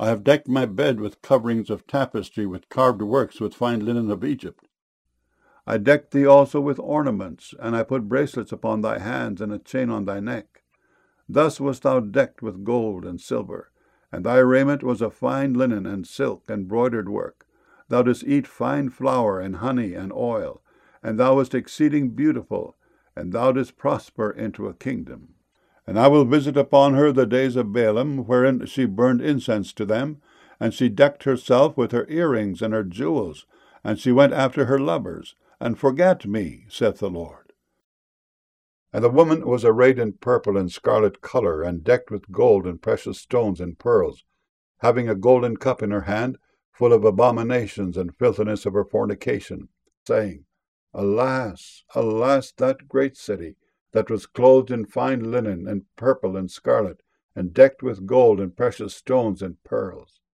I have decked my bed with coverings of tapestry, with carved works, with fine linen of Egypt. I decked thee also with ornaments, and I put bracelets upon thy hands, and a chain on thy neck. Thus wast thou decked with gold and silver, and thy raiment was of fine linen and silk and broidered work. Thou didst eat fine flour and honey and oil, and thou wast exceeding beautiful, and thou didst prosper into a kingdom. And I will visit upon her the days of Baalim, wherein she burned incense to them, and she decked herself with her earrings and her jewels, and she went after her lovers, and forgat me, saith the Lord. And the woman was arrayed in purple and scarlet color, and decked with gold and precious stones and pearls, having a golden cup in her hand, full of abominations and filthiness of her fornication, saying, Alas, alas, that great city, that was clothed in fine linen, and purple and scarlet, and decked with gold and precious stones and pearls.